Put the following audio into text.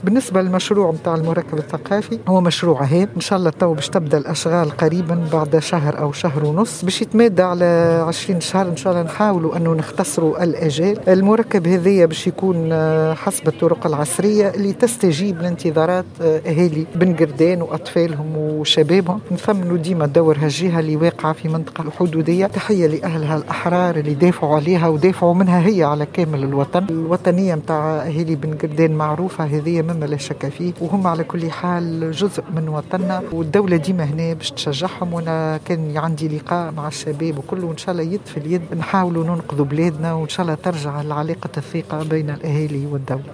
بالنسبة للمشروع متاع المركب الثقافي، هو مشروع هام إن شاء الله. تو باش تبدأ الأشغال قريبا بعد شهر أو شهر ونص، باش يتمادى على 20 شهر إن شاء الله. نحاولوا أنه نختصروا الأجال. المركب هذية باش يكون حسب الطرق العصرية اللي تستجيب لانتظارات أهالي بن قردان وأطفالهم وشبابهم. نثمنوا ديما دور هالجهة اللي واقعة في منطقة الحدودية. تحية لأهلها الأحرار اللي دافعوا عليها ودافعوا منها هي على كامل الوطن. الوطنية متاع أهالي بن قردان معروفة هذه مما لا شك فيه، وهم على كل حال جزء من وطننا، والدولة ديما هنا باش تشجعهم. وانا كان عندي لقاء مع الشباب وكله، وان شاء الله يد في اليد نحاولوا ننقذوا بلادنا، وان شاء الله ترجع العلاقة الثقة بين الاهالي والدولة.